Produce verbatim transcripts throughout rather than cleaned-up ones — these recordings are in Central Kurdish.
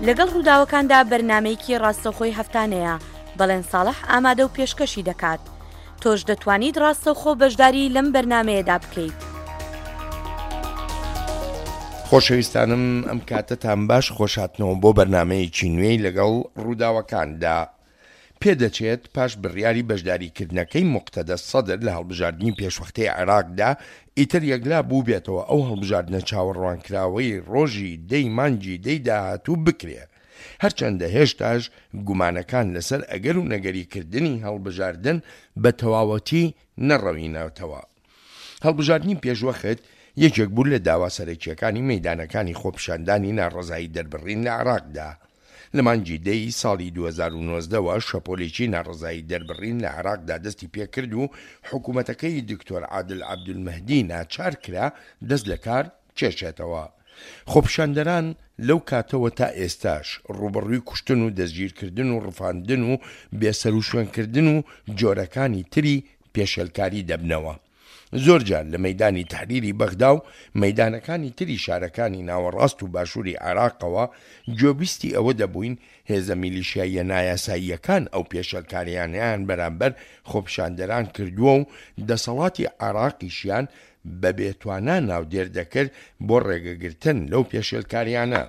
لەگەڵ ڕووداوەکاندا بەرنامەیەکی ڕاستەوخۆی هەفتانەیە بەڵێن ساڵح ئامادە و پێشکەشی دەکات. تۆش دەتوانیت ڕاستەوخۆ بەشداری لەم بەرنامەیەدا بکەیت. خۆشەویستانم ئەم کاتتان باش خۆشهاتنەوە بۆ بەرنامەیەکی نوێی لەگەڵ ڕووداوەکاندا. پێدەچێت پاش بڕیاری بەشداریکردنەکەی موقتەدە سەدر لە هەڵبژاردننی پێشوەختەی عێراقدا ئیتر یەکلا بوو بێتەوە ئەو هەڵبژاردنە چاوەڕوانکراوەی ڕۆژی دەی مانگی دەی داهاتوو بکرێ، هەرچەندە هێشتاش گومانەکان لەسەر ئەگەر و نەگەریکردنی هەڵبژاردن بە تەواوەتی نەڕەوینەوەتەوە. هەڵبژاردننی پێشوەخت یەکێک بوو لە داوا سەرەکیەکانی مەیدانەکانی خۆپیشاندانی ناڕەزایی دەربڕین لە عێراقدا. لە مانگی دەی ساڵی دوو هەزار و نۆزدەوە شەپۆلێکی ناڕەزایی دەربڕین لە عێراقدا دەستی پێکرد و حکوومەتەکەی دکتۆر عادل عەبدولمەهدی ناچار کرا دەست لە کار کێشێتەوە. خۆپیشاندەران لەو کاتەوە تا ئێستاش ڕوبەڕووی کوشتن و دەستگیرکردن و ڕفاندن و بێسەر و شوێنکردن و جۆرەکانی تری پێشێلکاری دەبنەوە. زۆرجار لە مەیدانی تەحریری بەغدا و مەیدانەکانی تری شارەکانی ناوەڕاست و باشووری عێراقەوە گوێبیستی ئەوە دەبووین هێزە میلیشیاییە نایاساییەکان ئەو پێشەلکاریانیان بەرامبەر خۆپیشاندەران کردووە و دەسەڵاتی عێراقیشیان بە بێتوانە ناودێر دەکرد بۆ ڕێگەگرتن لەو پێشێلکاریانە.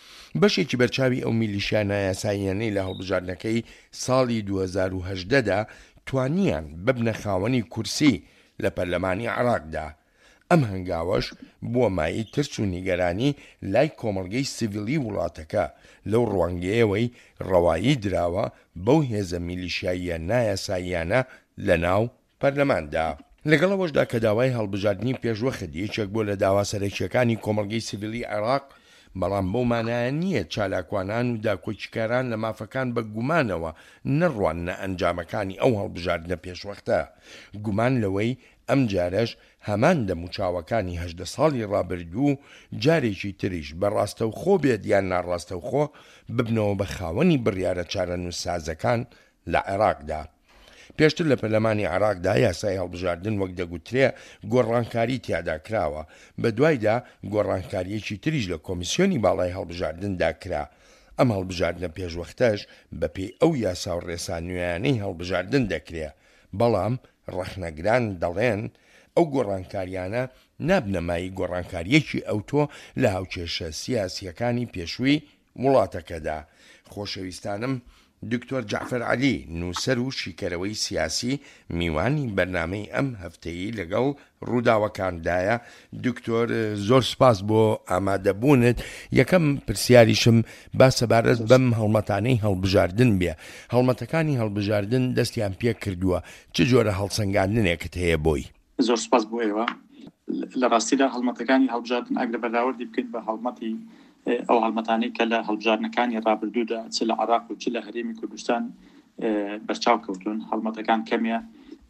بەشێکی بەرچاوی ئەو میلیشیا نایاساییانەی لە هەڵبژاردنەکەی ساڵی دوو هەزار و هەژدەدا توانیان ببنە خاوەنی کورسی لە پەرلەمانی عێراقدا. ئەم هەنگاوەش بووە مای ترس و نیگەرانی لای کۆمەڵگەی سیڤیلی وڵاتەکە لەو ڕوانگەیەوەی ڕەوایی دراوە بەو هێزە میلیشیاییە نایاساییانە لە ناو پەرلەماندا. لەگەڵەوەشدا کە داوای هەڵبژاردننی پێشوەخت یەکێک بۆ لە داوا سەرەکیەکانی کۆمەڵگەی سیڤیلی عێراق، بەڵام بەو مانایە نییە چالاکوانان و داکۆچیکاران لە مافەکان بە گومانەوە نەڕوانە ئەنجامەکانی ئەو هەڵبژاردنە پێشوەختە. گومان لەوەی ئەم جارەش هەمان دەموچاوەکانی هەژدە ساڵی ڕابردوو جارێکی تریش بە ڕاستەوخۆ بێت یان ناڕاستەوخۆ ببنەوە بە خاوەنی بڕیارە چارەنووسسازەکان لە عێراقدا. پێشتر لە پەرلەمانی عێراقدا یاسای هەڵبژاردن وەک دەگوترێ گۆڕانکاری تیادا کراوە، بە دوایدا گۆڕانکاریەکی تریش لە کۆمیسیۆنی باڵای هەڵبژاردندا کرا. ئەم هەڵبژاردنە پێشوەختەش بەپێی ئەو یاسا و ڕێسانوێیانەی هەڵبژاردن دەکرێ، بەڵام ڕەخنەگران دەڵێن ئەو گۆڕانکاریانە نابنەمایی گۆڕانکاریەکی ئەوتۆ لە هاوکێشە سیاسیەکانی پێشووی وڵاتەکەدا. خۆشەویستانم، دکتۆر جعفەر عەلی نووسەر و شیکەرەوەی سیاسی میوانی بەرنامەی ئەم هەفتەیی لەگەڵ ڕووداوەکاندایە. دکتۆر زۆر سپاس بۆ ئامادەبوونت. یەکەم پرسیاریشم با سەبارەت بەم هەڵمەتانەی هەڵبژاردن بێ. هەڵمەتەکانی هەڵبژاردن دەستیان پێ کردووە، چ جۆرە هەڵسەنگاندنێکت هەیە بۆی؟ زۆر سپاس بۆ ئێوە. لە ڕاستیدا هەڵمەتەکانی هەڵبژاردن ئەگەر بەراوردی بکەین بە هەڵمەتی ئەو هەڵمەتانەی کە لە هەڵبژاردنەکانی ڕابردوودا چ لە عێراق و چ لە هەرێمی کوردستان بەرچاو کەوتون، هەڵمەتەکان کەمیە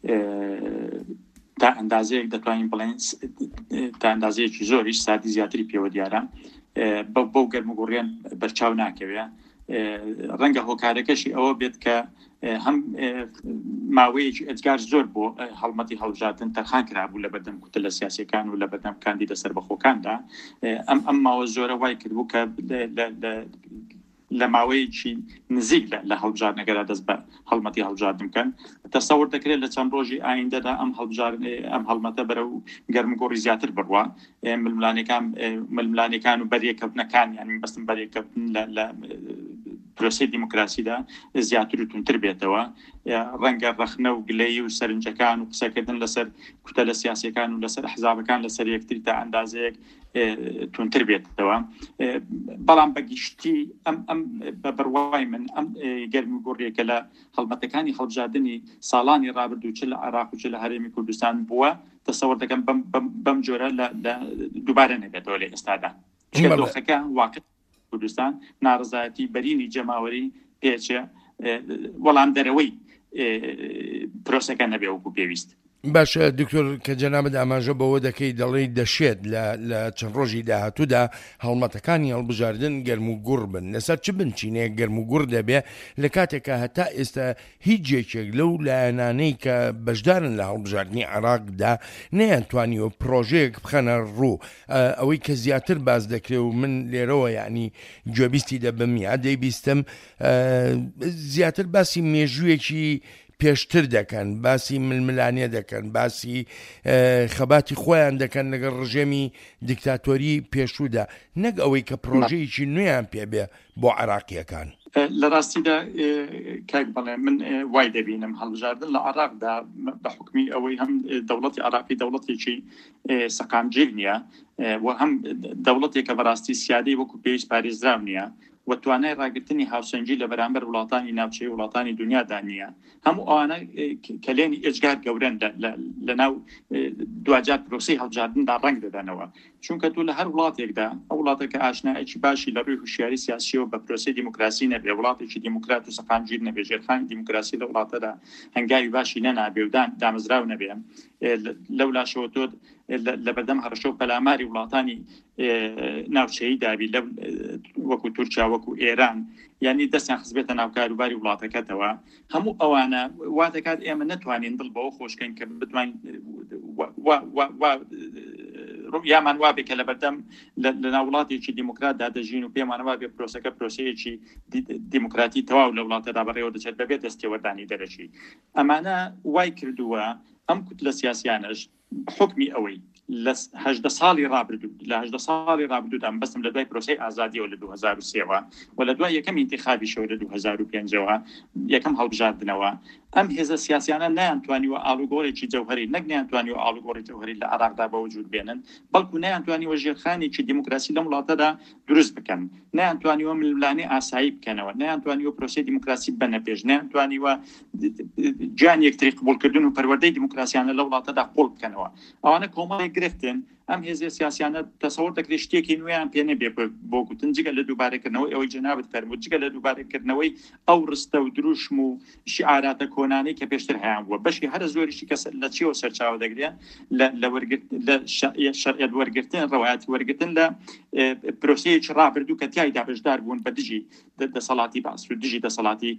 تا ئەندازەیەک دەتوانین بڵێن تا ئەندازەیەکی زۆریش سادی زیاتری پێوە دیارە بەو گەرموگوڕیان بەرچاو ناکەوێ. ڕەنگە هۆکارەکەشی ئەوە بێت کە هەم ماوەیەکی ئەجگار زۆر بۆ هەڵمەتی هەڵبژاردن تەرخان کرابوو لە بەردەم کوتە لە سیاسیەکان و لە بەردەم کاندیدە سەربەخۆکاندا. ئەم ئەم ماوە زۆرە وای کردبوو کە لە ماوەیەکی نزیک لە هەڵبژاردنەکەدا دەست بە هەڵمەتی هەڵبژاردن بکەن. تەسەوور دەکرێت لە چەند ڕۆژی ئایندەدا ئەم ئەم هەڵمەتە بەرەو گەرمگۆڕی زیاتر بڕوە، ململانەکان ململانەکان و بەریەکەوتنەکان یان بەستم بەریەکەوتن لە پرۆسەی دیموکراسیدا زیاتر و تونتر بێتەوە. ڕەنگە ڕەخنە و گلەیی و سەرنجەکان و قسەکردن لەسەر کوتە لە سیاسیەکان و لەسەر حزابەکان لەسەر یەکتری تا ئەندازەیەک تونتر بێتەوە. بەڵام بەگشتی ئەم بە بڕوای من ئەم گەرمگۆڕیەکە لە هەڵمەتەکانی هەڵبژاردننی ساڵانی ڕابردوو چ لە عێراق و چ لە هەرێمی کوردستان بووە، تەسەوور دەکەم بەم جۆرە دووبارە نەبێتەوە لە ئێستادا. دۆخەکە واقع کوردستان ناڕزایەتی بەرینی جەماوەری پێچە وەڵام دەرەوەی پرۆسەکە نەبێ وەکو پێویست. باش دکتۆر کە جەنابەت ئاماژە بەوە دەکەی دەڵێی دەشێت لە چەند ڕۆژی داهاتوودا هەڵمەتەکانی هەڵبژاردن گەرم و گوڕ بن لەسەر چ بنچینەیە گەرم و گوڕ دەبێ لە کاتێکە هەتا ئێستا هیچ جێکێک لەو لایەنانەی کە بەشدارن لە هەڵبژاردننی عێراقدا نەیانتوانیوە پرۆژەیەک بخەنە ڕوو ئەوەی کە زیاتر باز دەکرێت و من لێرەوە یعنی گوێبیستی دەبم یا دەیبیستم زیاتر باسی مێژوویەکی پێشتر دەکەن باسی ململانێ دەکەن باسی خەباتی خۆیان دەکەن لەگەڵ ڕژێمی دیکتاتۆری پێشوودا نەک ئەوەی کە پرۆژەیەکی نوێیان پێبێ بۆ عێراقیەکان لە ڕاستیدا کاک بڵێ من وای دەبینم هەڵبژاردن لە عێراقدا بە حکمی ئەوەی هەم دەوڵەتی عێراقی دەوڵەتێکی سەقامگیر نییە و هەم دەوڵەتێکە بەڕاستی سیادەی وەکو پێویست پارێزراو نییە و توانای ڕاگررتنی هاوسەنگی لە بەرامبەر وڵاتانی ناوچەی وڵاتانی دنیادا نییە هەموو ئەوانە کەلێنی ئێجگار گەورن لە ناو دوجار پرۆسی هەڵبژاردندا ڕنگ دەدەنەوە چونکە تو لە هەر وڵاتێکدا ئەو وڵاتێکە ئاشنایەکی باشی لە ڕووی هوشیاری سیاسیەوە بە پرۆسی دیموکراسی نەبێ وڵاتێکی دیموکرات و سەقامگیر نەبێ ژێرخانی دیموکراسی لە وڵاتەدا هەنگاوی باشی نەنابێ و دامەزراو نەبێ لەولاشەوە تۆ لە بەردەم هەڕەشە و پەلاماری وڵاتانی ناوچەیی دابی وەکو تورکیا وەکو ئێران یعنی دەستیان خزبێتە ناو کاروباری وڵاتەکەتەوە هەموو ئەوانە وا دەکات ئێمە نەتوانین دڵ بەوە خۆشکەین کە بتوانین یامان وابێ کە لە بەردەم لە ناو وڵاتێکی دیموکراتدا دەژین و پێمان وابێ پرۆسەکە پرۆسەیەکی دیموکراتی تەواو لە وڵاتەدا بەڕێوە دەچێت بەبێت دەستێوەردانی دەرەچی ئەمانە وای کردووە ئەم کوتلە سیاسیانەش حکمی ئەوەی لە هەژدە ساڵی ڕابردوو لە هەژدە ساڵی ڕابردوودان بەستم لە دوای پرۆسەی ئازادیەوە لە دوو هەزار و سێەوە و لە دوای یەکەم ئینتیخابیشەوە لە دوو هەزار و پێنجەوە یەکەم هەڵبژاردنەوە ئەم هێزە سیاسیانە نەیانتوانیوە ئاڵوگۆڕێکی جەوهەری نەک نەیانتوانیوە ئاڵوگۆڕی جەوهەری لە عێراقدا بەوجود بێنن بەڵکو نەیانتوانیوە ژێرخانێکی دیموکراسی لەم وڵاتەدا دروست بکەن نەیانتوانیوە ململانێ ئاسایی بکەنەوە نەیانتوانیوە پرۆسی دیموکراسی بنەپێش نەیانتوانیوە گیان یەکتری قبولکردن و پەروەردەی دیموکراسیانە لە وڵاتەدا قوڵ بکەنەوە ئەوانە کۆمەڵێک گرفتن ئەم هێزە سیاسیانە تەسەوڕ دەکرێت شتێکی نوێیان پێ نەبێ بۆ گوتن جگە لە دووبارەکردنەوەی ئەوەی جەنابەت فەرمووت جگە لە دووبارەکردنەوەی ئەو ڕستە و دروشم و شیعاراتە کۆنانەی کە پێشتر هەیان بووە بەشی هەر زۆریشی کە لە چیەوە سەرچاوە دەگرێت لە شەریعەت وەرگرتن ڕەوایەتی وەرگرتن لە پرۆسەیەکی ڕابردوو کە تیایدا بەشدار بوون بە دژی دەسەڵاتی باسر و دژی دەسەڵاتی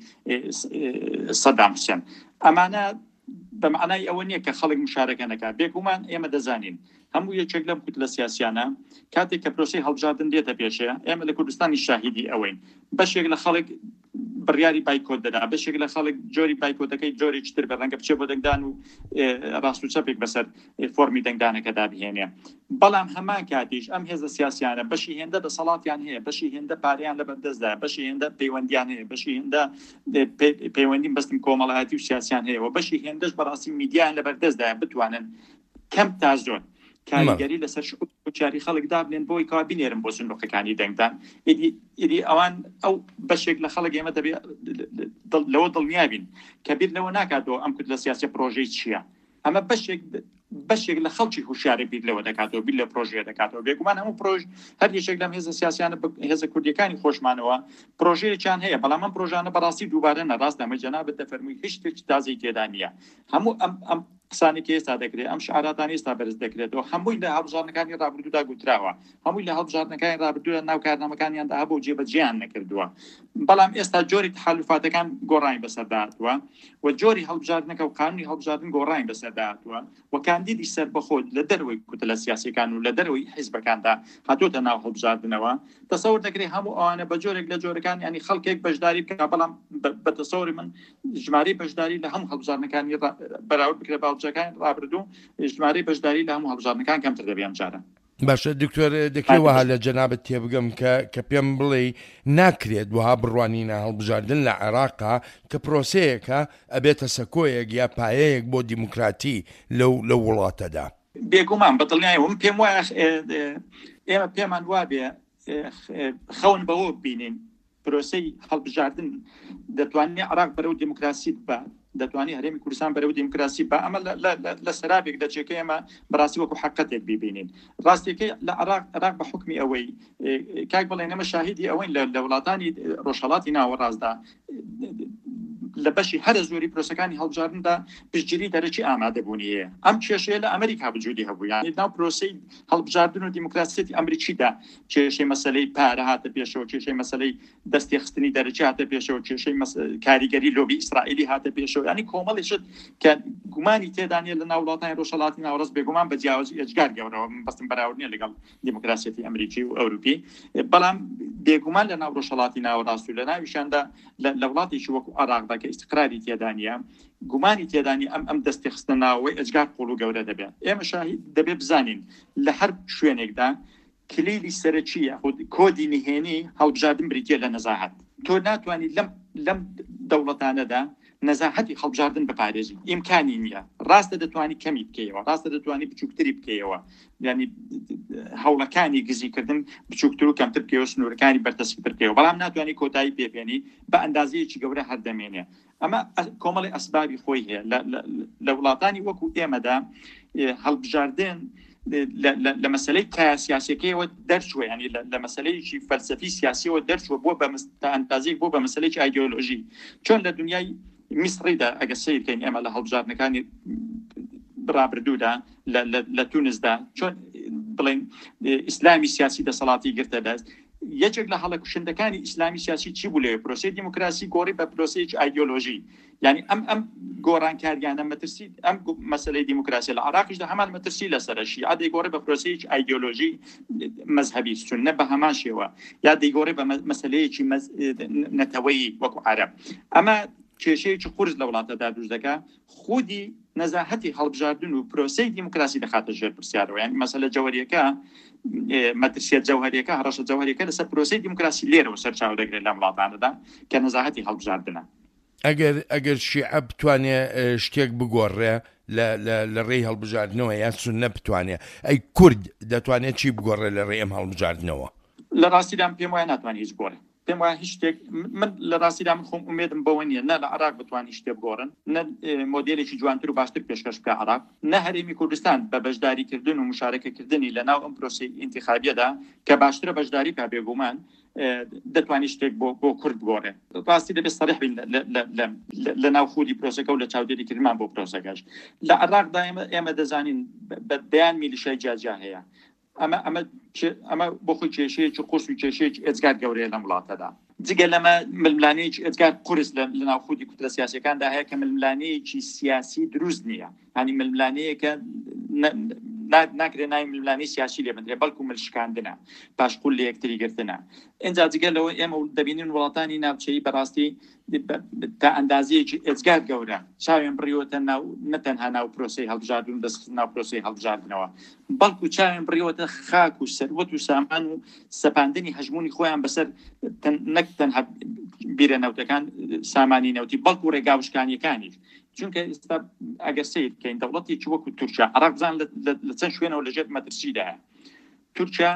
سەدام حوسێن ئەمانە بەمعنای ئەوە نییە کە خەڵک مشارەکە نەکات بێگومان ئێمە دەزانین هەموو یەکێک لەم کوتلە سیاسیانە کاتێک کە پرۆسەی هەڵبژاردن دێتە پێشەیە ئێمە لە کوردستانی شاهیدی ئەوەین بەشێک لە خەڵک بڕیاری بایکۆت دەدا بەشێک لە خەڵک جۆری بایکۆتەکەی جۆرێکی تر بە ڕەنگە بچێ بۆ دەنگدان و ڕاست و چەپێک بەسەر فۆرمی دەنگدانەکەدا بهێنێ بەڵام هەمان کاتیش ئەم هێزە سیاسیانە بەشی هێندە دەسەڵاتیان هەیە بەشی هێندە پاریان لە بەردەستدا بەشی هێندە پەیوەندیان هەیە بەشی هێندە پەیوەندی بەستم کۆمەڵایەتی و سیاسیان هەیە و بەشی هێندەش بەڕاستی میدیان لە بەردەستدا بتوانن کەم تا زۆر کاریگەری لەسەر شوچاری خەڵک دابنێن بۆی کا بینێرم بۆ سندوقەکانی دەنگدان ئیدی ئەوان ئەو بەشێک لە خەڵک ئێمە دەبێت لەوە دڵنیابین کە بیر لەوە ناکاتەوە ئەم کوتلە سیاسی پرۆژەی چییە ئەمە بەشێک بەشێک لە خەڵکی هوشیارە بیر لەوە دەکاتەوە بیر لە پرۆژەیە دەکاتەوە بێگومان هەموو پرۆژ هەر یەکێک لەم هێزە سیاسیانە هێزە کوردیەکانی خۆشمانەوە پرۆژەیەکیان هەیە بەڵام ئەم پرۆژانە بەڕاستی دووبارە نەڕاست ئەمە جەنابەت دەفەرمووی هیچ شتێکی تازەی تێدا نییە هەموو ئەم قسانی کە ئێستا دەکرێت ئەم شعاراتانی ئێستا بەرز دەکرێتەوە هەمووی لە هەڵبژاردنەکانی ڕابردوودا گوتراوە هەمووی لە هەڵبژاردنەکانی ڕابردوودا ناو کارنامەکانیاندا هەبوو جێبەجێیان نەکردووە بەڵام ئێستا جۆری تحالوفاتەکان گۆڕانی بەسەرداهاتووە و جۆری هەڵبژاردنەکە و قانونی هەڵبژاردن گۆڕانی بەسەرداهاتووە و کاندیدی سەربەخۆ لە دەروی کوتلە سیاسیەکان و لە دەروی حیزبەکاندا هاتوۆتە ناو هەڵبژاردنەوە تەسەوڕ دەکرێت هەموو ئەوانە بە جۆرێک لە جۆرەکان ینی خەڵکێک بەشداری بکە بەڵام بە تەسەوری من ژمارەی بەشداری لە هەموو هەڵبژاردنەکانی بەراورد بکرێت باڵچەکان ڕابردوو ژمارەی بەشداری لە هەموو هەڵبژاردنەکان کەمتر دەبێت جارە باشە دکتۆر دەکرێت وها لە جەنابەت تێبگەم کە پێم بڵێ ناکرێت وها بڕوانینە هەڵبژاردن لە عێراقا کە پرۆسەیەکە ئەبێتە سەکۆیەک یا پایەیەک بۆ دیموکراتی لەو لە وڵاتەدا بێگومان بەدڵنیایەوە پێم وایە ئێمە پێمان وابێ خەون بەوە بینین پرۆسەی هەڵبژاردن دەتوانێت عێراق بەرەو دیموکراسی بە دەتوانێت هەرێمی کوردستان بەرەو دیموکراسی بە ئەمە لە سەرابێک دەچێکە ئێمە بەڕاستی وەکو حقیقەتێک ببینین ڕاستیەکەی لە عێراق عێراق بە حکمی ئەوەی کاک بڵێن ئەمە شاهیدی ئەوەین لە وڵاتانی ڕۆژهەڵاتی ناوەڕاستدا لە بەشی هەرە زۆری پرۆسەکانی هەڵبژاردندا پشتگیری دەرەکی ئامادەبوونیە ئەم کێشەیە لە ئەمریکا بجوودی هەبوو یانی ناو پرۆسەی هەڵبژاردن و دیموکراسیەتی ئەمریکیدا کێشەی مەسەلەی پارە هاتە پێشەوە کێشەی مەسەلەی دەستی خستنی دەرەکی هاتە پێشەوە کێشەی کاریگەری لۆبی ئیسرائیلی هاتە پێشەوە ینی کۆمەڵیشت کە گومانی تێدانێت لە ناو وڵاتانی ڕۆژهەڵاتی ناوەڕاست بێگومان بە جیاوازی ئەجگار گەورەوە بەستم بەراوردنیە لەگەڵ دیموکراسیەتی ئەمریکی و ئەوروپی بەڵام بێگومان لە ناو ڕۆژهەڵاتی ناوەڕاست و لە ناویشاندا لە وڵاتێکی وەکو عێراقدا کە ئیستقراری تێدانە گومانی تێدانی ئەم ئەم دەستی خستە ناوەوەی ئەجگار قوڵ و گەورە دەبێت ئێمە شاهید دەبێت بزانین لە هەر شوێنێکدا کلیلی سەرەکیە کۆدی نهێنی هەڵبژاردن بریتە لە نەزاهەت تۆ ناتوانانی لەم لەم دەوڵەتانەدا نەزاهەتی هەڵبژاردن بپارێزی ئیمکانی نییە ڕاستە دەتوانی کەمی بکەیەوە ڕاستە دەتوانی بچووکتری بکەیەوە ینی هەوڵەکانی گزیکردن بچووکتر و کەمتر بکەوە سنوورەکانی بەردەستتر بکەوە بەڵام ناتوانانی کۆتایی پێبێنی بە ئەندازەیەکی گەورە هەردەمێنێ ئەمە کۆمەڵی ئەسبابی خۆی هەیە لە وڵاتانی وەکو ئێمەدا هەڵبژاردن لە مەسلەی کای سیاسیەکەیەوە دەرچووە ینی لە مەسلەیەکی فەلسەفی سیاسیەوە دەرچووە بۆ بە ئەندازەیەک بۆ بە مەسلەیەکی ئایدیۆلۆژی چۆن لە دنیای میسریدا ئەگە سیرکەین ئێمە لە هەڵبژاردنەکانی ڕابردوودا لە تونسدا چۆن بڵێن ئیسلامی سیاسی دەسەڵاتی گرتە دەست یەکێک لە هەڵە کوشندەکانی ئیسلامی سیاسی چی بوو لێ پرۆسەی دیموکراسی گۆڕی بە پرۆسەیەکی ئایدیۆلۆژی یعنی ئەم ئەم گۆڕانکاریانە مەترسی ئەم مەسەلەی دیموکراسی لە عێراقیشدا هەمان مەترسی لەسەر شیعە دەیگۆڕێ بە پرۆسەیەکی ئایدیۆلۆژی مەذهبی سونە بە هەمان شێوە یا دەیگۆڕێ بە مەسەلەیەکی نەتەوەیی وەکو عەرەب ئەمە کێشەیەکی قورس لە وڵاتەدا دروست دەکات خودی نەزاهەتی هەڵبژاردن و پرۆسەی دیموکراسی دەخاتە ژێر پرسیارەوە یعنی مەسەلە جەوهەریەکە مەترسیەت جەوهەریەکە هەڕەشە جەوهەریەکە لەسەر پرۆسەی دیموکراسی لێرەوە سەرچاو دەگرێت لە وڵاتانەدا کە نەزاهەتی هەڵبژاردنە ئەگەر ئەگەر شیعە بتوانێ شتێک بگۆڕێ لە ڕێی هەڵبژاردنەوە یان سونە بتوانێ ئەی کورد دەتوانێت چی بگۆڕێ لە ڕێی ئەم هەڵبژاردنەوە لە ڕاستیدام پێم وایە ناتوانێت هیچ بگۆڕێ پێم وایە هیچ شتێک من لە ڕاستیدا من خۆم ئومێدم بەوە نییە نە لە عێراق بتوانانی شتێ بگۆڕن نە مۆدێلێکی جوانتر و باشتر پێشکەش بکە عێراق نە هەرێمی کوردستان بە بەشداریکردن و مشارەکەکردنی لە ناو ئەم پرۆسەی ئینتیخابیەدا کە باشترە بەشداری کا بێگومان دەتوانانی شتێک بۆ بۆ کورد بگۆڕێ ڕاستی دەبێت سەریح بین لە ناو خودی پرۆسەکە و لە چاودێریکردمان بۆ پرۆسەکەش لە عێراقدا ئێمە دەزانین بەیان میلیشای جیاجیا هەیە ئەمە ئەمە ئەمە بۆ خۆی کێشەیەکی قورس و کێشەیەکی ئێجگار گەورەیە لەم وڵاتەدا جگە لەمە ململانەیەکی ئێجگار قورس لە ناوخودی کوترە سیاسیەکاندا هەیە کە ململانەیەکی سیاسی دروست نییە هەنی ململانەیەکە ناکرێت ناوی ململانەی سیاسی لێ بندرێ بەڵکو ملشکاندنە پاشقول لە یەکتری گرتنە ئینجا جگە لەوە ئێمە دەبینین وڵاتانی ناوچەیی بەڕاستی تا ئەندازەیەکی ئێجگار گەورە چاوێن بڕیوەتە ناو نەتەنها ناو پرۆسەی هەڵبژاردن دەست ناو پرۆسەی هەڵبژاردنەوە بەڵکو چاوێن بڕیوەتە خاک و سەروەت و سامان و سەپاندنی هەژمونی خۆیان بەسەر نەک تەنها بیرە نەوتەکان سامانی نەوتی بەڵکو و ڕێگاوشکانیەکانیش چونکە ئێستا ئەگەر سیر بکەین دەوڵەتێکی وەکو تورکیا عێراق بزان لە چەند شوێنەوە لەژێر مەترسیدایە تورکیا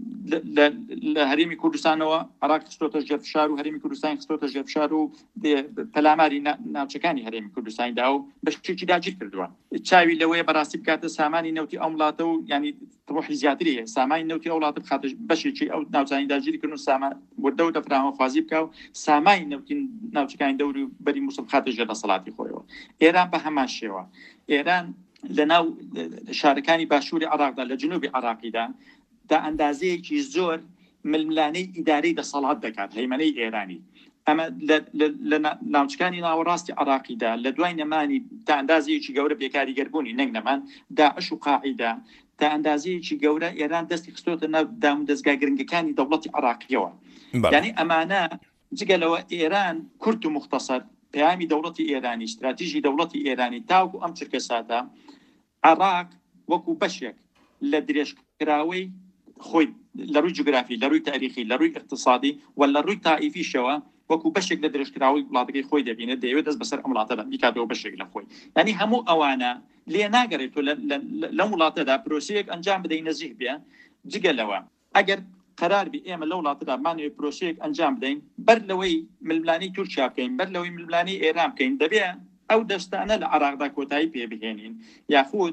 لە هەرێمی کوردستانەوە عێراق خستۆتە ژێر فشار و هەرێمی کوردستان خستۆتە ژێر فشار و پەلاماری ناوچەکانی هەرێمی کوردستانیدا و بەشێکی داگیر کردووە چاوی لەوەیە بەڕاستی بکاتە سامانی نەوتی ئەو وڵاتە و ینی ڕۆحی زیاتریە سامانی نەوتی ئەو وڵاتە بخاتە بەشێکی ئەو ناوچانی داگیری کردن و سامان وەردە و دەفراوەخوازی بکە و سامانی نەوتی ناوچەکانی دەوری و بەری مووسڵ بخاتە ژێر دەسەڵاتی خۆیەوە ئێران بە هەمان شێوە ئێران لە ناو شارەکانی باشووری عێراقدا لە جنوبی عێراقیدا تا ئەندازەیەکی زۆر ململانەی ئیدارەی دەسەڵات دەکات هەیمەنەی ئێرانی ئەمە لە ناوچەکانی ناوەڕاستی عێراقیدا لە دوای نەمانی تا ئەندازەیەکی گەورە بێکاریگەربوونی نەنگ نەمان داعش و قاعیدا تا ئەندازەیەکی گەورە ئێران دەستی خستۆتە ناو دام و دەستگا گرنگەکانی دەوڵەتی عێراقیەوە یعنی ئەمانە جگەلەوە ئێران کورت و مختصر پەیامی دەوڵەتی ئێرانی استراتیژی دەوڵەتی ئێرانی تاوکو ئەم چرکە ساتە عێراق وەکو بەشێک لە درێژکراوەی خۆی لە ڕووی جوگرافی لە ڕووی تاریخی لە ڕووی اقتصادی و لە ڕووی تائیفیشەوە وەکو بەشێک لە درێژکراوەی وڵاتەکەی خۆی دەبینێت دەیەوێت دەست بەسەر ئەم وڵاتەدا بیکاتەوە بەشێک لە خۆی ینی هەموو ئەوانە لێ ناگەڕێت و لەم وڵاتەدا پرۆسەیەک ئەنجام بدەین نزیک بێ جگەلەوە ئەگەر قرار بی ئێمە لە وڵاتەدا مانوێ پرۆسەیەک ئەنجام بدەین بەر لەوەی ململانی تورکیا بکەین بەر لەوەی ململانی ئێران بکەین دەبێ ئەو دەستانە لە عێراقدا کۆتایی پێ بهێنین یاخود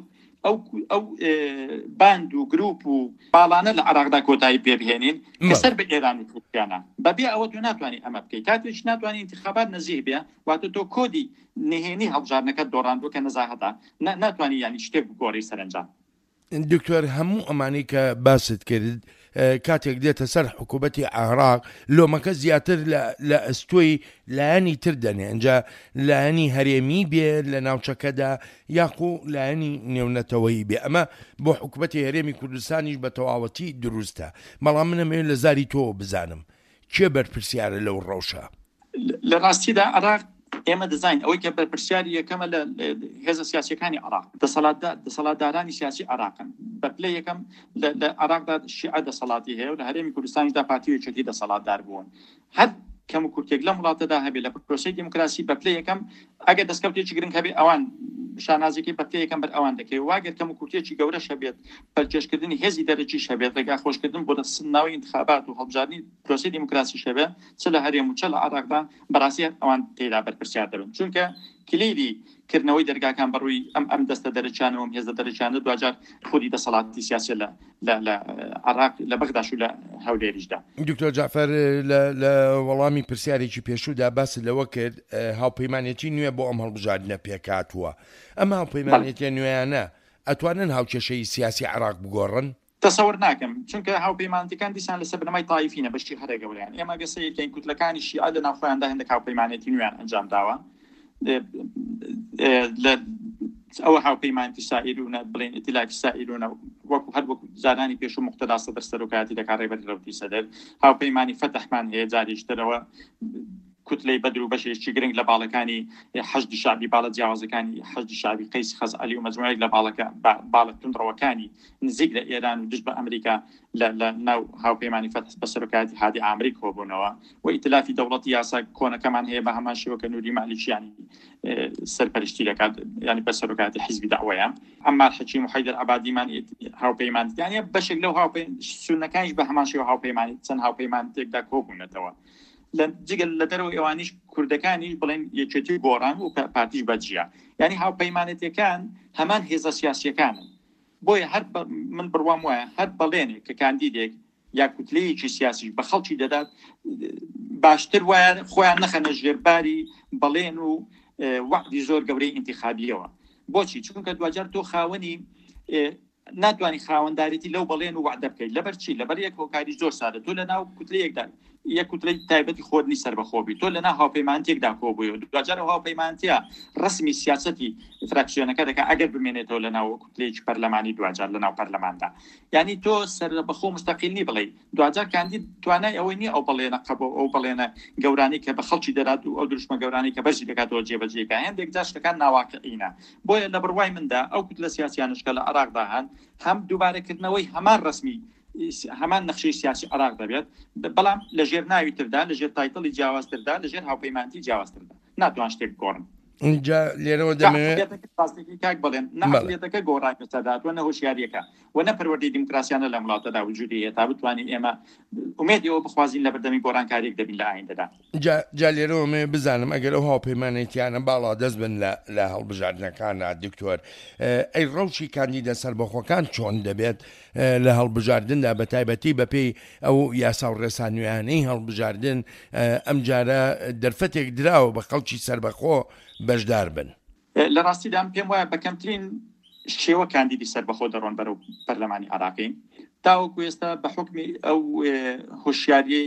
ئەو ئەو باند و گروپ و باڵانە لە عێراقدا کۆتایی پێبهێنین کە سەر بە ئێرانی کوردستانە بەبێ ئەوە تو ناتوانانی ئەمە بکەیت کاتێک ناتوانانی انتخابات نزیه بێ واتە تۆ کۆدی نهێنی هەڵبژارنەکە دۆڕاندووە کە نەزاهەتە ناتوانانی ینی شتێک بگۆڕی سەرنجام. دکتۆر هەموو ئەمانەی کە باست کرد کاتێک دێتە سەر حکوومەتی عێراق لۆمەکە زیاتر لە ئەستۆی لایەنی تر دەنێ ئەنجا لایەنی هەرێمی بێ لە ناوچەکەدا یاخۆ لایەنی نێونەتەوەی بێ ئەمە بۆ حکوومەتی هەرێمی کوردستانیش بە تەواوەتی دروستە بەڵام منەمەوێت لە زاری تۆ بزانم کێ بەرپرسیارە لەو ڕەوشە؟ لە ڕاستیدا عێراق ئێمە دەزانین ئەوەی کە بەرپرسیاری یەکەمە لە هێزە سیاسیەکانی عێراق دەسەڵاتدارانی سیاسی عێراقن بە پلە یەکەم لە عێراقدا شیعە دەسەڵاتی هەیە و لە هەرێمی کوردستانیدا پارتیەکێکی دەسەڵاتدار بوون هەر کەم و کورتێک لە وڵاتەدا هەبێ لە پرۆسەی دیموکراسی بە پلە یەکەم ئەگەر دەستکەوتێکی گرنگ هەبێ ئەوان شانازێکی بە پلە یەکەم بەر ئەوان دەکەی واگەر کەم و کورتێکی گەورەش هەبێت پەرچێشکردنی هێزی دەرەجیش هەبێت ڕێگاخۆشکردن بۆ دەستناوی انتخابات و هەڵبژاردننی پرۆسەی دیموکراسیش هەبێت چ لە هەرێم و چ لە عێراقدا بەڕاستی ئەوان تێدا بەرپرسیار دەبن چونکە کلیدی کردنەوەی دەرگاکان بەڕووی ئەم ئەم دەستە دەرەچانەوە هێزە دەرەچانە دوجار خودی دەسەڵاتی سیاسی لە لە عێراق لە بەغداش و لە هەولێریشدا. دکتۆر جعفەر لە وەڵامی پرسیارێکی پێشوودا باس لەوە کرد هاوپەیمانێتی نوێ بۆ ئەم هەڵبژاردنە پێکاتووە ئەم هاوپەیمانێتیە نوێیانە ئەتوانن هاوکێشەی سیاسی عێراق بگۆڕن؟ تەسەوەر ناکەم چونکە هاوپەیمانەتەکان دیسان لەسەر بنەمای تایفینە بەشی هەرە گەورەیان ئێمە گەسەیەکەین کوتلەکانی شیعە لە ناوخۆیاندا هەندێک هاوپەیمانێتی نوێیان ئەنجام داوە ئەوە هاوپەیمانێتی سائیرونە بڵێن ئیتیلاکی سائیرونە وەکو هەر وەکو جارانی پێش و مقتەدا سەدەر سەرۆکایەتی دەکات ڕێبەری ڕەوتی سەدەر هاوپەیمانی فەتەحمان هەیە جاریشترەوە کوتلەی بەدر و بەشێکی گرنگ لە باڵەکانی حەشدی شعبی باڵە جیاوازەکانی حەشدی شعبی قەیس خەزعەلی و مەجموعەیەک لە باڵەکە باڵە توندڕەوەکانی نزیک لە ئێران و دژ بە ئەمریکا لە ناو هاوپەیمانی فەتح بە سەرۆکایەتی هادی ئامری کۆبوونەوە و ئیتلافی دەوڵەتی یاسا کۆنەکەمان هەیە بە هەمان شێوەکە نوری مالیکیانی سەرپەرشتی دەکات ینی بە سەرۆکایەتی حیزبی داوایە عەمار حەکیم و حەیدەر عەبادیمان هاوپەیمانیانە بەشێک لەو سونەکانیش بە هەمان شێوە هاوپەیمانی چەند هاوپەیمانێکدا کۆبوونەتەوە لە جگەل لە دەرەوە ئێوانیش کوردەکانیش بڵێن یەکێتی گۆڕان و پارتیش بەجیا ینی هاوپەیمانەتەکان هەمان هێزە سیاسیەکانن بۆیە هەر من بڕوام وایە هەر بەڵێنێک کە کاندیدێک یا کوتلەیەکی سیاسیش بە خەڵکی دەدات باشتر وایە خۆیان نەخەنە ژێرباری بەڵێن و وعدی زۆر گەورەی انتخابیەوە بۆچی چونکە دوجار تۆ خاوەنی ناتوانانی خاوەنداریتی لەو بەڵێن و وعدە بکەیت لەبەر چی لەبەر یەک هۆکاری زۆر سادە تۆ لە ناو کوتلەیەکدا یەک کوتلەی تایبەتی خۆدنی سەربەخۆبی تۆ لە ناو هاوپەیمانتێکدا کۆبووی دوجار هاوپەیمانتیە ڕسمی سیاسەتی فراکسیۆنەکە دەکات ئەگەر بمێنێتەوە لە ناو کوتلەیەکی پەرلەمانی دوجار لە ناو پەرلەماندا یعنی تۆ سەربەخۆ مستەقیل بڵێ دوجار کاندید توانای ئەوەی نییە ئەو بەڵێنە قبول ئەو بەڵێنە گەورانی کە بە خەڵکی دەرات و ئەو دروشمە گەورانی کە بەشی دەکاتەوە جێبەجێکە هەندێک جار شتەکان ناواقعینە بۆیە لە بڕوای مندا ئەو کوتلە سیاسیانشکە لە عێراقدا هەن هەم دووبارەکردنەوەی هەمان ڕسمی هەمان نەخشەی سیاسی عێراق دەبێت بەڵام لە ژێر ناوی تردا لە ژێر تایتڵی جیاوازتردا لە ژێر هاوپەیمانتی جیاوازتردا ناتوان شتێک بگۆڕن اینجا لێرەوە دەمەوێت کاک بڵێن نەعقلیەتەکە گۆڕای سەداتوە نەهۆشیاریەکە و نەپەروەردەی دیموکراسیانە لە وڵاتەدا وجودی هەیە تا بتوانین ئێمە ئومێدی ئەوە بخوازین لە بەردەمی گۆڕانکاریەک دەبین لە ئایندەدا جا لێرەوە مێ بزانم ئەگەر ئەو هاوپەیمانێتیانە باڵا دەست بن لە هەڵبژاردنەکانە دکتۆر ئەی ڕەوشی کاندیدە سەربەخۆکان چۆن دەبێت لە هەڵبژاردندا بە تایبەتی بەپێی ئەو یاسا و ڕێسانوێیانەی هەڵبژاردن ئەم جارە دەرفەتێک دراوە بە خەڵکی سەربەخۆ بەشدار بن لە ڕاستیدام پێم وایە بەکەمترین شێوە کاندیدی سەربەخۆ دەڕۆن بەرەو پەرلەمانی عێراقی تاوەکو ئێستا بە حکمی ئەو هۆشیاریەی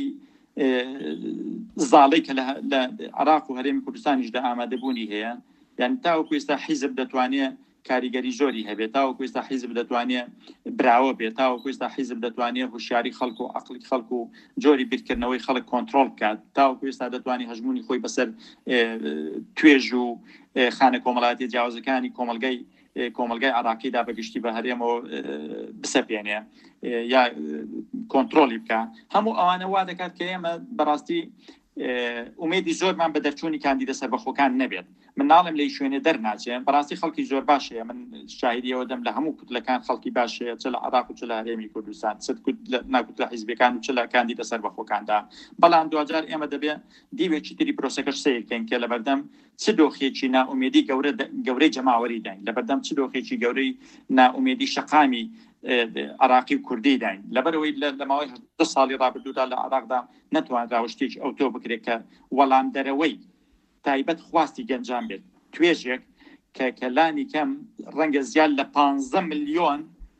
زاڵەی کە لە عێراق و هەرێمی کوردستانیشدا ئامادەبوونی هەیە یعنی تاوەکو ئێستا حیزب دەتوانێت کاریگەری زۆری هەبێت تاوەکو ئێستا حیزب دەتوانێت براوە بێت تاوەکو ئێستا حیزب دەتوانێت هوشیاری خەڵک و عەقڵی خەڵک و جۆری بیرکردنەوەی خەڵک کۆنتڕۆڵ بکات تاوەکو ئێستا دەتوانێت هەژمونی خۆی بەسەر توێژ و خانە کۆمەڵایەتی جیاوازەکانی کۆمەلگای کۆمەلگای عێراقیدا بەگشتی بە هەرێمەوە بسەپێنێ یا کۆنتڕۆلی بکە هەموو ئەوانە وا دەکات کە ئێمە بەڕاستی ئومێدی زۆرمان بە دەرچوونی کاندیدە سەربەخۆکان نەبێت من ناڵم لەی شوێنێ دەرناچێن بەڕاستی خەڵکی زۆر باشەیە من شاهیدیەوە دەم لە هەموو کوتلەکان خەڵکی باشەیە چ لە عێراق و چ لە هەرێمی کوردستان ناکوت لە حیزبەکان و چ لە کاندیدە سەربەخۆکاندا بەڵام دوجار ئێمە دەبێت دیوێکی تری پرۆسەکەش سیرکەین کە لەبەردەم چ دۆخێکی ناومێدی گەورەی جەماوەری داین لەبەردەم چ دۆخێکی گەورەی ناومێدی شەقامی عراقی و کوردی داین لەبەرەوەی لە ماوەی دە ساڵی ڕابردوودا لە عراقدا نەتوانراوە شتێکی ئەوتۆ بکرێت کە وەڵام دەرەوەی تایبەت خواستی گەنجان بێت توێژێک کە کەلانی کەم ڕەنگە زیاد لە پانزە ملیۆن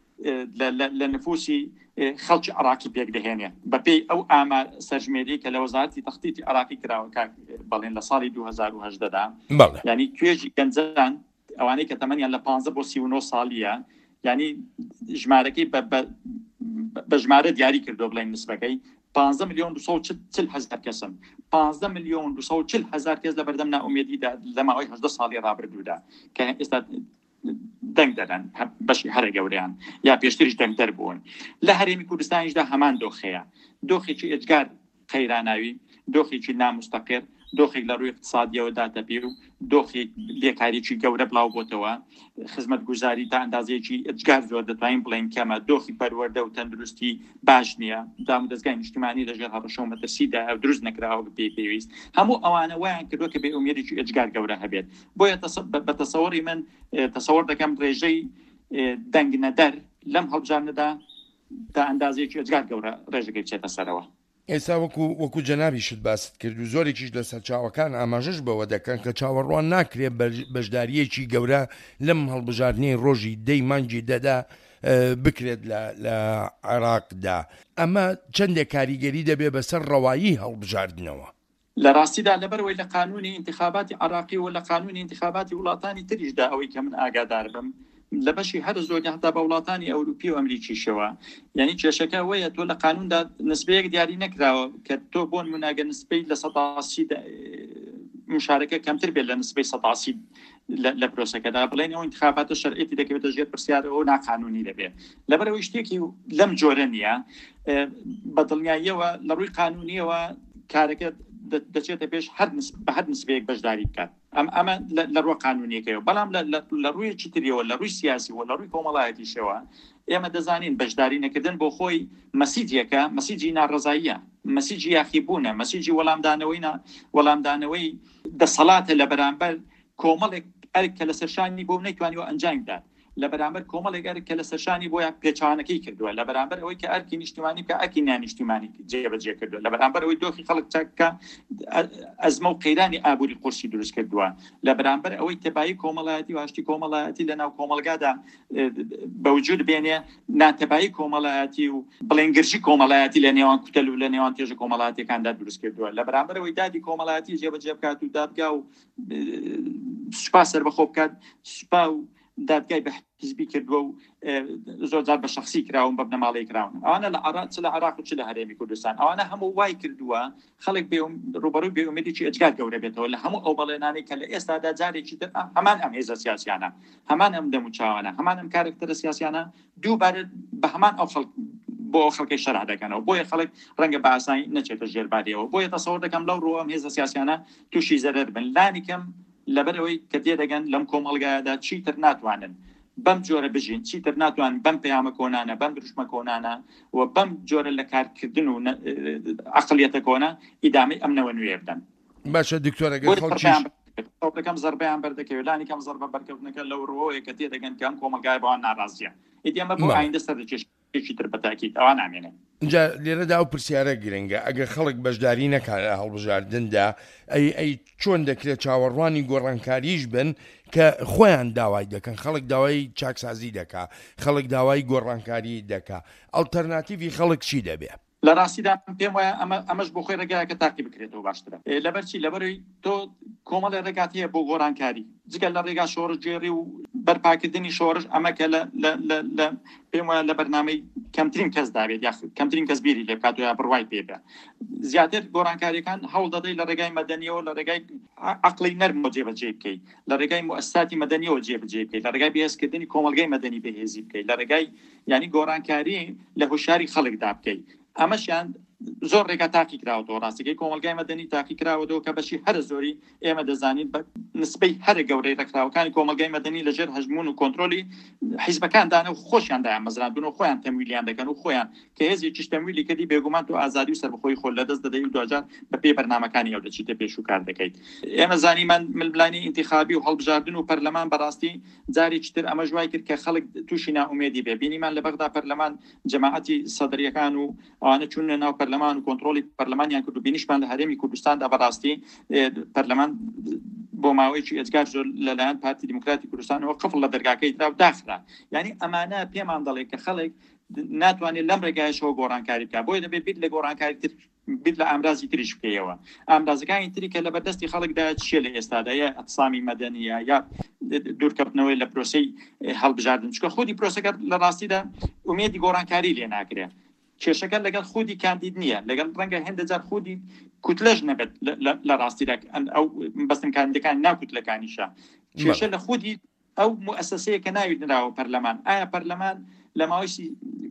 لە نفوسی خەڵکی عراقی پێک دەهێنێ بەپێی ئەو ئامار سەرژمێری کە لە وەزارەتی تەختیتی عراقی کراوە بەڵێن لە ساڵی دوو هەزار و هەژدەدا ینی توێژی گەنجان ئەوانەی کە تەمەنیان لە پانزە بۆ سی و نۆ ساڵیە ینی ژمارەکەی بە ژمارە دیاری کردو بڵێن نسبەکەی پانزە ملیۆن دووسە و چل هەزار کەسن پانزە ملیۆن دووسە و چل هەزار کەس لە بەردەم ناومێدیدا لە ماوەی هەژدە ساڵی ڕابردوودا کە ئێستا دەنگ دەدەن بەشی هەرە گەوریان یا پێشتریش دەنگ دەربوون لە هەرێمی کوردستانیشدا هەمان دۆخەیە دۆخێکی ئەجگار قەیراناوی دۆخێکی نامستەقر دۆخێک لە ڕووی اقتصادیەوە داتەپیر و دۆخێک لێکاریی گەورە بڵاو بۆتەوە خزمەت گوزاری تا ئەندازەیەکی ئەجگار زۆر دەتوانین بڵێن کەمە دۆخی پەروەردە و تەندروستی باش نییە دام و دەستگای نیشتیمانی لەژێر هەڕەشە و مەترسیدا ئەو دروست نەکراوە بە پێی پێویست هەموو ئەوانە وایان کردووە کە بێ ئومێدێکی ئەجگار گەورە هەبێت بۆیە بە تەسەوەری من تەسەوەر دەکەم ڕێژەی دەنگ نەدەر لەم هەڵبژاردنەدا تا ئەندازەیەکی ئەجگار گەورە ڕێژەکەی بچێتە سەرەوە ئێستا وەکو وەکو جەنابی شت باست کرد و زۆرێکیش لەسەر چاوەکان ئاماژەش بەوە دەکەن کە چاوەڕوان ناکرێت بەشداریەکی گەورە لەم هەڵبژاردنەی ڕۆژی دەی مانگی دەدا بکرێت لە عێراقدا ئەمە چەندێک کاریگەری دەبێت بەسەر ڕەوایی هەڵبژاردنەوە لە ڕاستیدا لەبەرەوەی لە قانونی انتخاباتی عراقی و لە قانونی انتخاباتی وڵاتانی تریشدا ئەوەی کە من ئاگادار بم لە بەشی هەر زۆری هەتا بە وڵاتانی ئەوروپی و ئەمریکیشەوە یعنی کێشەکە وەیە تۆ لە قانوندا نسبەیەک دیاری نەکراوە کە تۆ بۆن مناگە نسبەی لە سەداسی مشارەکە کەمتر بێت لە نسبەی سەداسی لە پرۆسەکەدا بڵێن ئەو انتخاباتە شەرعیەتی دەکەوێتە ژێر پرسیارەوە ناقانونی دەبێت لەبەرەوەی شتێکی لەم جۆرە نییە بە دڵنیاییەوە لە ڕووی قانونیەوە کارەکە دەچێتە پێش بە هەر نسبەیەک بەشداری بکات ئەم ئەمە لە ڕووە قانونیەکەیەوە بەڵام لە ڕوویەکی تریەوە لە ڕووی سیاسی و لە ڕووی کۆمەڵایەتیشەوە ئێمە دەزانین بەشداری نەکردن بۆ خۆی مەسیجێکە مەسیجی ناڕزاییە مەسیجی یاخیبوونە مەسیجی وەڵامدانەوەی وەڵامدانەوەی دەسەڵاتە لە بەرامبەر کۆمەڵێک ئەرک کە لە سەرشانی بۆ نەیتوانیوە ئەنجامدا لە بەرامبەر کۆمەڵێک ئەرک کە لە سەرشانی بۆیان پێچوانەکەی کردووە لە بەرامبەر ئەوەی کە ئەرکی نیشتیمانی کە ئەرکی نانیشتیمانی جێبەجێ کردووە لە بەرامبەر ئەوەی دۆخی خەڵک چاکە ئەزمە و قەیرانی ئابووری قورسی دروست کردووە لە بەرامبەر ئەوەی تەبایی کۆمەڵایەتی و هەشتی کۆمەڵایەتی لە ناو کۆمەلگادا بەوجود بێنێ ناتەبایی کۆمەڵایەتی و بڵێنگرژی کۆمەڵایەتی لە نێوان کوتەل و لە نێوان تێژە کۆمەڵایەتیەکاندا دروست کردووە لە بەرامبەر ئەوەی دادی کۆمەڵایەتی جێبەجێ بکات و دادگا و سوپا سەربەخۆ بکات سوپا و دادگای بە حزبی کردووە و زۆرجار بە شخصی کراون بە بنەماڵەی کراون ئەوانە لە عێراق چ لە عێراق و چ لە هەرێمی کوردستان ئەوانە هەموو وای کردووە خەڵک ڕوبەڕووی بێئومێدێکی ئەجگار گەورە بێتەوە لە هەموو ئەو بەڵێنانەی کە لە ئێستادا جارێکی تر هەمان ئەم هێزە سیاسیانە هەمان ئەم دەموچاوانە هەمان ئەم کارکتەرە سیاسیانە دووبارە بە هەمان ئەو خەڵک بۆ خەڵکی شەرع دەکەنەوە بۆیە خەڵک ڕەنگە بە ئاسانی نەچێتە ژێربارەوە بۆیە تەسەووڕ دەکەم لەو ڕۆ ئەم هێزە سیاسیانە تووشی زەرەر بن لانی کەم لەبەرەوەی کە تێدەگەن لەم کۆمەڵگایەدا چیتر ناتوانن بەم جۆرە بژین چیتر ناتوان بەم پەیامە کۆنانە بەم دروشمە کۆنانە و بەم جۆرە لە کارکردن و عەقڵیەتە کۆنە ئیدامەی ئەمنەوە نوێ بدەن باشە دکتۆر ئەگەر خەڵکیش دەکەم زەربەیان بەردەکەوێت لانی کەم زەربە بەرکەوتنەکە لەو ڕۆیە کە تێدەگەن کە ئەم کۆمەلگای بەوان ناڕازیە ئیدی ئەمە بۆ ئایندە سەرکێشێکی تر بەتاکید ئەوان نامێنێ اینجا لێرەدا ئەو پرسیارە گرنگە ئەگەر خەڵک بەشداری نەکات لە هەڵبژاردندا ئەی ئەی چۆن دەکرێت چاوەڕوانی گۆڕانکاریش بن کە خۆیان داوای دەکەن خەڵک داوای چاکسازی دەکا خەڵک داوای گۆڕانکاری دەکا ئەڵتەرناتیڤی خەڵک چی دەبێت لە ڕاستیدا پێم وایە ئەمە ئەمەش بۆ خۆی ڕێگایەکە تاقی بکرێتەوە باشترە لەبەرچی لەبەروی تۆ کۆمەڵی ڕێگات هەیە بۆ گۆڕانکاری جگەل لە ڕێگا شۆڕژێری و بەرپاکردنی شۆڕش ئەمەکە لە پێم وایە لە بەرنامەی کەمترین کەس داوێت یا کەمترین کەس بیری لێ بکات و یا بڕوای پێبێ زیاتر گۆڕانکاریەکان هەوڵ دەدەی لە ڕێگای مەدەنیەوە لە ڕێگای عەقڵی نەرمەوە جێبەجێ بکەیت لە ڕێگای موەسساتی مەدەنیەوە جێبەجێ بکەیت لە ڕێگای بەهێزکردنی کۆمەلگای مەدەنی بەهێزی بکەیت لە ڕێگای یعنی گۆڕانکاری لە هۆشیاری خەڵکدا بکەیت ئەمەشیان زۆر ڕێگا تاقی کراوەوە ڕاستیەکەی کۆمەلگای مەدەنی تاقی کراوەوە کە بەشی هەر زۆری ئێمە دەزانین بە نسبەی هەر گەورەی ڕێکخراوەکانی کۆمەلگای مەدەنی لەژێر هەژمون و کۆنتترۆلی حیزبەکاندانە و خۆشیاندایان مەزراندون و خۆیان تەمویلیان دەکەن و خۆیان کە هێزیێکیش تەمویلی کردی بێگومان و ئازادی و سەربەخۆی خۆ لەدەست دەدەی و دوجار بە پێی بەرنامەکانی ئەو دەچیتە پێش و کار دەکەیت. ئێمە زانیمان ململانی ئینتیخابی و هەڵبژاردن و پەرلەمان بەڕاستی جارێکی تر ئەمە ژوای کرد کە خەڵک تووشی ناومێدی بێ. بینیمان لە بەغدا پەرلەمان جەماعەتی سەدەریەکان و ئەوانە چوونە ناو پەرلەمان و کۆنتترۆلی پەرلەمانیان کرد و بینیشمان لە هەرێمی کوردستاندا بەڕاستی پەرلەمان بۆ ماوەیەکی ئەجگار زۆر لەلایەن پارتی دیموکراتی کوردستانەوە قفڵ لە دەرگاکەی درا و داخرا. یعنی ئەمانە پێمان دەڵێ کە خەڵک ناتوانێت لەم ڕێگایشەوە گۆڕانکاری بکات بۆیە دەبێت بیت لە گۆڕانکاری تر بیت لە ئامرازی تریش بکەیەوە. ئامرازەکانی تری کە لە بەردەستی خەڵکدا چیە لە ئێستادا یا ئەقسامی مەدەنیە یا دوورکەوتنەوەی لە پرۆسەی هەڵبژاردن چکە خودی پرۆسەکە لە ڕاستیدا ئومێدی گۆڕانکاری لێ ناکرێت. کێشەکە لەگەڵ خودی کاندید نییە لەگەڵ ڕەنگە هەندە جار خودی کوتلەش نەبێت لە ڕاستیدا ئەو بەستن کاندیدەکان ناکوتلەکانیشە کێشە لە خودی ئەو موسسەیە کە ناوی نراوە پەرلەمان. ئایا پەرلەمان لە ماوەی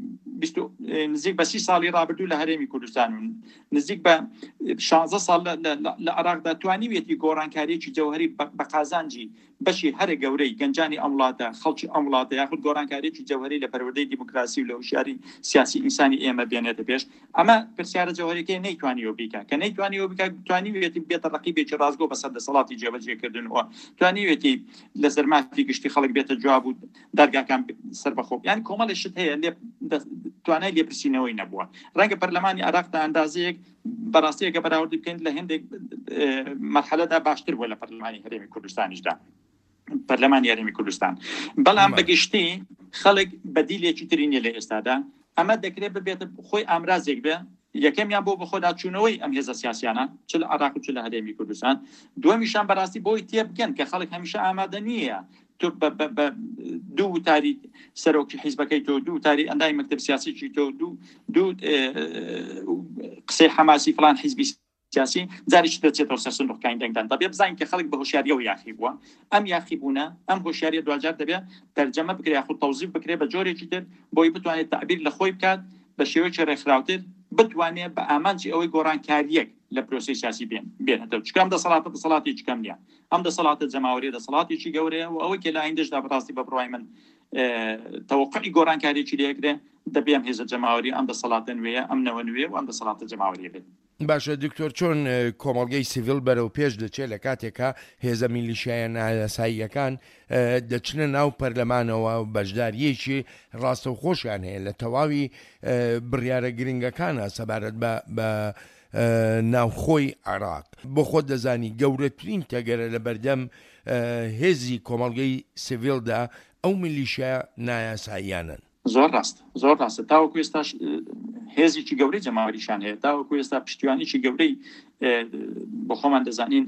نزیک بە سی ساڵی ڕابردوو لە هەرێمی کوردستان و نزیک بە شانزە ساڵ لە عێراقدا توانیوێتی گۆڕانکاریەکی جەوهەری بە قازانجی بەشی هەرە گەورەی گەنجانی ئەم وڵاتە خەڵکی ئەم وڵاتە یاخود گۆڕانکاریەکی جەوهەری لە پەروەردەی دیموکراسی و لە هوشیاری سیاسی ئینسانی ئێمە بێنێتە پێش. ئەمە پرسیارە جەوهەریەکەی نەیتوانیەوە بیکە کە نەیتوانیەوە بکە توانیوێتی بێتە ڕقیبێکی ڕازگۆ بەسەر دەسەڵاتی جێبەجێکردنەوە توانیوێتی لە سەرماتی گشتی خەڵک بێتە جواب و دەرگاکان سەربەخۆ. یان کۆمەڵی شت هەیە لێ توانای لێپرسینەوەی نەبووە. ڕەنگە پەرلەمانی عێراقدا ئەندازەیەک بەڕاستیەکە بەراوردی بکەین لە هەندێک مەرحەلەدا باشتر بووە لە پەرلەمانی هەرێمی کوردستانیشدا پەرلەمانی هەرێمی کوردستان. بەڵام بەگشتی خەڵک بەدیلێکی ترینە لە ئێستادا ئەمە دەکرێت ببێتە خۆی ئامرازێک بێ یەکەمیان بۆ بە خۆداچوونەوەی ئەم هێزە سیاسیانە چ لە عێراق و چ لە هەرێمی کوردستان. دووەمیشان بەڕاستی بۆی تێبگەن کە خەڵک هەمیشە ئامادە نییە تۆ بە دوو وتاری سەرۆکی حیزبەکەی تۆ دوو وتاری ئەندای مەکتەب سیاسیی تۆ دوو دوو قسەی حەماسی فلان حیزبی سیاسی جاریش دەچێتەوە سەر سندوقەکانی دەنگدان. دەبێت بزانین کە خەڵک بە هۆشیاریەوە یاخی بووە. ئەم یاخی بوونە ئەم هۆشیاریە دوجار دەبێت تەرجەمە بکرێت یاخود تەوزیف بکرێت بە جۆرێکی تر بۆی بتوانێت تعبیر لە خۆی بکات بە شێوەیەکی ڕێکخراوتر بتوانێت بە ئامانجی ئەوەی گۆڕانکاریەک لە پرۆسەی سیاسی بێن بێنێتەوە. چکەم دەسەڵاتە دەسەڵاتی چکەم نییە. ئەم دەسەڵاتە جەماوەریە دەسەڵاتێکی گەورەیە و ئەوەی کە لە ئایندەشدا بەڕاستی بە بڕوای من تەوەقعی گۆڕانکاریێکی لێکرێ دەبێم هێزە جەماوەری ئەم دەسەڵاتە نوێیە ئەم نەوە نوێ و ئەم دەسەڵاتە جەماوەریە بێت. باشە دکتۆر چۆن کۆمەڵگەی سیڤیل بەرەو پێش دەچێت لە کاتێکە هێزە میلیشایە نایاساییەکان دەچنە ناو پەرلەمانەوە و بەشداریەکی ڕاستە و خۆشیان هەیە لە تەواوی بڕیارە گرنگەکانە سەبارەت بە ناوخۆی عێراق. بۆ خۆت دەزانی گەورەترین تەگەرە لە بەردەم هێزی کۆمەڵگەی سیڤیلدا ئەو میلیشایە نایاساییانن. زۆر ڕاست زۆر ڕاستە تاوەکو ئێستاش هێزێکی گەورەی جەماوەریشان هەیە تاوەکو ئێستا پشتیوانیی گەورەی بۆ خۆمان دەزانین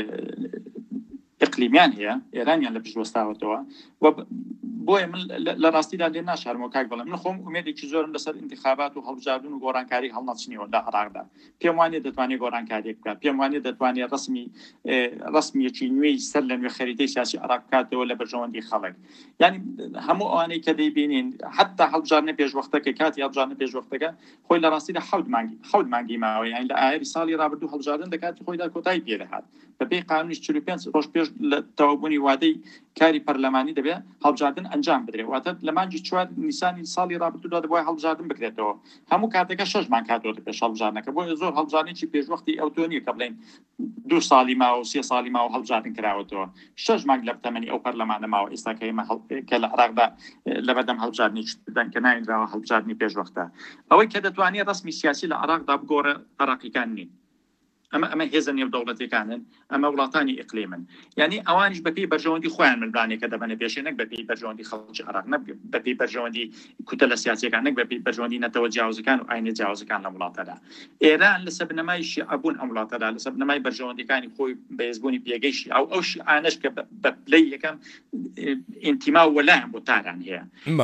ئەقلیمیان هەیە ئێرانیان لە پشتوەستاوەتەوە بۆیە من لە ڕاستیدا لێ ناشارمەوە کاک بڵێم من خۆم ئومێدێکی زۆرم لەسەر انتخابات و هەڵبژاردن و گۆڕانکاری هەڵنەچنیەوە لە عێراقدا. پێم وانێ دەتوانێت گۆڕانکاریێک بکات پێم وانێ دەتوانێت ڕسمی ڕسمیەکی نوێی سەر لە نوێ خەریتەی سیاسی عێراق بکاتەوە لە بەرژەوەندی خەڵک. یعنی هەموو ئەوانەی کە دەیبینین حتا هەڵبژاردنە پێشوەختەکە کاتی هەڵبژاردنە پێشوەختەکە خۆی لە ڕاستیدا حەوت مانگی حەوت مانگی ماوە. یعنی لە ئایاری ساڵی ڕابردوو هەڵبژاردن دەکاتی خۆیدا کۆتایی پێدەهات بەپێی قانونی چل و پێنج ڕۆژ پێش لە تەوابوونی وادەی کاری پەرلەمانی دەبێت هەڵبژاردن ئەنجام بدرێت. واتە لە مانگی چوار نیسانی ساڵی ڕابردوودا دەبووە هەڵبژاردن بکرێتەوە. هەموو کاتێکە شەش مانگ هاتووە پێش هەڵبژاردنەکە بۆ زۆر هەڵبژاردنێکی پێشوەختی ئەو تۆ نییە کە بڵێن دوو ساڵی ماوە و سێ ساڵی ماوە هەڵبژاردن کراوەتەوە. شەش مانگ لە تەمەنی ئەو پەرلەمانە ماوە ئێستا کە ئێمە کە لە عێراقدا لە بەردەم هەڵبژاردنی دەن کە ناینراوە هەڵبژاردنی پێشوەختە. ئەوەی کە دەتوانێت ڕسمی سیاسی لە عێراقدا بگۆڕە عێراقیەکان نین. ئەمە ئەمە هێزە نێودەوڵەتیەکانن ئەمە وڵاتانی ئیقلیمن. یعنی ئەوانیش بەپێی بەرژەوەندی خۆیان ململانێکە دەبنە پێشێ نەک بەپێی بەرژەوەندی خەڵکی عێراق نەک بەپێی بەرژەوەندی کوتەلە سیاسیەکان نەک بەپێی بەرژەوەندی نەتەوە جیاوازەکان و ئاینە جیاوازەکان لە وڵاتەدا. ئێران لە سەبنەمای شیعەبوون ئەم وڵاتەدا لە سەبنەمای بەرژەوەندیەکانی خۆی بەهێزبوونی پێگەی شیعە ئەو ئەو شیعانەش کە بە پلەی یەکەم ئینتیما و وەلایەن بۆ تاران هەیە.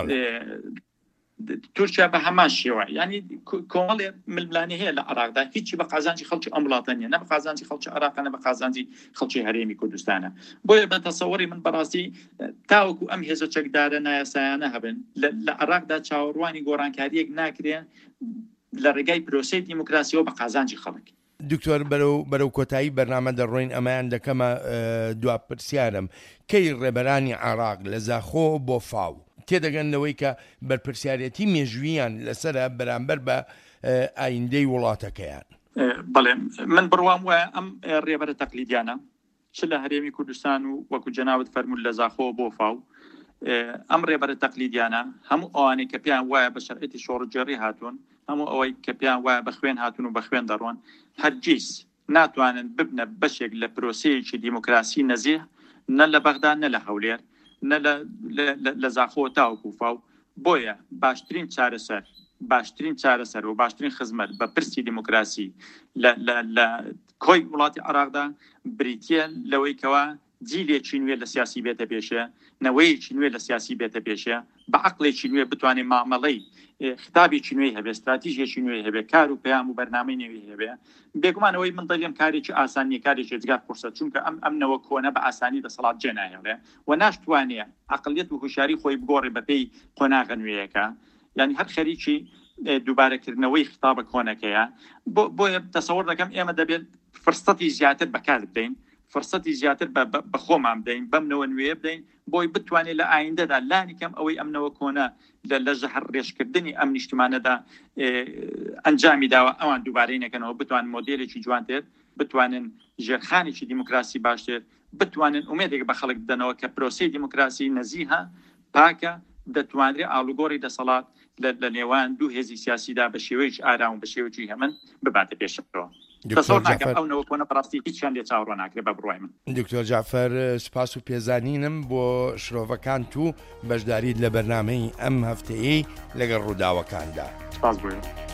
تورکیا بە هەمان شێوە ینی کۆمەڵێ ململانی هەیە لە عێراقدا هیچی بە قازانجی خەڵکی ئەم وڵاتە نیە نە بە قازانجی خەڵکی عێراق نە بە قازانجی خەڵکی هەرێمی کوردستانە. بۆیە بە تەسەوەری من بەڕاستی تاوەکو ئەم هێزە چەکدارە نایاسایانە هەبن لە عێراقدا چاوەڕوانی گۆڕانکاریەک ناکرێن لە ڕێگای پرۆسەی دیموکراسیەوە بە قازانجی خەڵک. دکتۆر بەرەو بەرەو کۆتایی بەرنامە دەڕۆین ئەمایان دەکەمە دوا پرسیارم کەی ڕێبەرانی عێراق لە زاخۆ بۆ فاو تێدەگەنەوەی کە بەرپرسیارەتی مێژوویان لەسرە بەرامبەر بە ئایندەی وڵاتەکەیان. بەڵێ من بڕوام وایە ئەم ڕێبەرە تەقلیدیانە چ لە هەرێمی کوردستان و وەکو جەناوت فەرموود لە زاخۆ بۆ فاو ئەم ڕێبەرە تەقلیدیانە هەموو ئەوانەی کە پێیان وایە بە شەرعەتی شۆڕجێڕی هاتوون هەموو ئەوەی کە پێیان وایە بە خوێن هاتوون و بە خوێن دەڕۆن هەرگیز ناتوانن ببنە بەشێک لە پرۆسەیەکی دیموکراسی نەزیه نە لە بەغدا نە لە هەولێر نە لە زاخۆ تاوەکو فاو. بۆیە باشترین چارەسەر باشترین چارەسەر و باشترین خزمەت بە پرسی دیموکراسی لە کۆی وڵاتی عێراقدا بریتە لەوەی کەوا جیلێکی نوێ لە سیاسی بێتە پێشە نەوەیەکی نوێ لە سیاسی بێتە پێشە بە عەقڵێکی نوێ بتوانێت مامەڵەی خطابێکی نوێی هەبێ استراتیژیەکی نوێی هەبێ کار و پەیام و بەرنامەی نوێی هەبێ بێگومانەوەی من دەڵێم کارێکی ئاسانی کارێکی جگار قورسە چونکە ئەم ئەمنەوە کۆنە بە ئاسانی دەسەڵات جێنایەڵێ و ناشتوانێ عەقڵیەت و هوشیاری خۆی بگۆڕێ بەپێی قۆناغە نوێیەکە یعنی هەر خەریکی دووبارەکردنەوەی خطابە کۆنەکەیە بۆیە تەسەوڕ دەکەم ئێمە دەبێت فرسەتی زیاتر بەکار بدەین فرسەتی زیاتر بە خۆمان بدەین بەمنەوە نوێ بدەین بۆی بتوانێت لە ئایندەدا لانی کەم ئەوەی ئەمنەوە کۆنە لە ژەهر ڕێژکردنی ئەم نیشتمانەدا ئەنجامی داوە ئەوان دووبارەی نەکەنەوە بتوان مۆدێلێکی جوانتر بتوانن ژێرخانێکی دیموکراسی باشتر بتوانن ئومێدێک بە خەڵک بدەنەوە کە پرۆسەی دیموکراسی نەزیهە پاکە دەتوانرێت ئاڵوگۆڕی دەسەڵات لە نێوان دوو هێزی سیاسیدا بە شێوەیەکی ئارام و بە شێوەیەکی هەمن بباتە پێشەوە. دکتۆر جعفەر سپاس و پێزانینم بۆ شرۆڤەکان و بەشداریت لە بەرنامەی ئەم هەفتەیەی لەگەڵ ڕووداوەکاندا. سپاس بۆ.